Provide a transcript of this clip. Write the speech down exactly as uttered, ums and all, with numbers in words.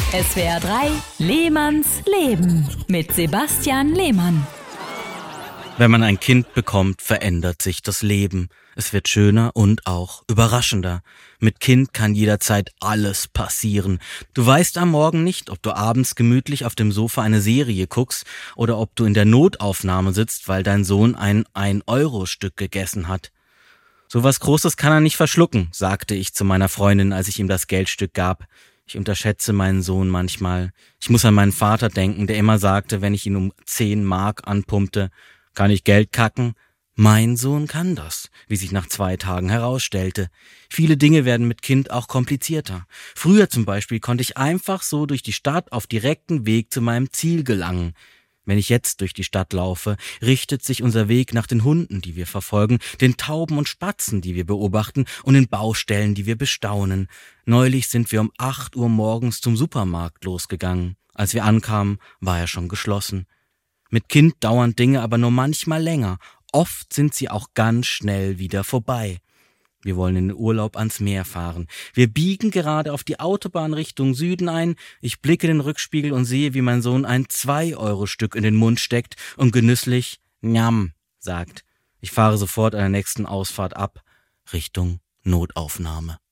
S W R drei Lehmanns Leben mit Sebastian Lehmann. Wenn man ein Kind bekommt, verändert sich das Leben. Es wird schöner und auch überraschender. Mit Kind kann jederzeit alles passieren. Du weißt am Morgen nicht, ob du abends gemütlich auf dem Sofa eine Serie guckst oder ob du in der Notaufnahme sitzt, weil dein Sohn ein ein-Euro-Stück gegessen hat. So was Großes kann er nicht verschlucken, sagte ich zu meiner Freundin, als ich ihm das Geldstück gab. Ich unterschätze meinen Sohn manchmal. Ich muss an meinen Vater denken, der immer sagte, wenn ich ihn um zehn Mark anpumpte, kann ich Geld kacken? Mein Sohn kann das, wie sich nach zwei Tagen herausstellte. Viele Dinge werden mit Kind auch komplizierter. Früher zum Beispiel konnte ich einfach so durch die Stadt auf direkten Weg zu meinem Ziel gelangen. Wenn ich jetzt durch die Stadt laufe, richtet sich unser Weg nach den Hunden, die wir verfolgen, den Tauben und Spatzen, die wir beobachten und den Baustellen, die wir bestaunen. Neulich sind wir um acht Uhr morgens zum Supermarkt losgegangen. Als wir ankamen, war er schon geschlossen. Mit Kind dauern Dinge aber nur manchmal länger. Oft sind sie auch ganz schnell wieder vorbei. Wir wollen in den Urlaub ans Meer fahren. Wir biegen gerade auf die Autobahn Richtung Süden ein. Ich blicke in den Rückspiegel und sehe, wie mein Sohn ein zwei-Euro-Stück in den Mund steckt und genüsslich Njam sagt. Ich fahre sofort an der nächsten Ausfahrt ab, Richtung Notaufnahme.